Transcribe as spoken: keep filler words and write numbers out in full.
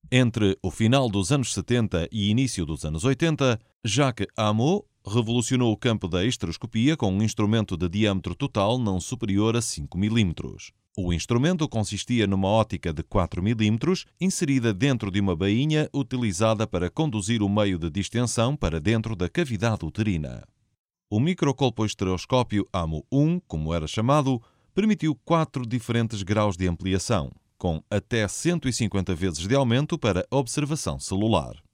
Entre o final dos anos setenta e início dos anos oitenta, Jacques Hameau revolucionou o campo da histeroscopia com um instrumento de diâmetro total não superior a cinco milímetros. O instrumento consistia numa ótica de quatro milímetros inserida dentro de uma bainha utilizada para conduzir o meio de distensão para dentro da cavidade uterina. O microcolpohisteroscópio Hameau um, como era chamado, permitiu quatro diferentes graus de ampliação, com até cento e cinquenta vezes de aumento para observação celular.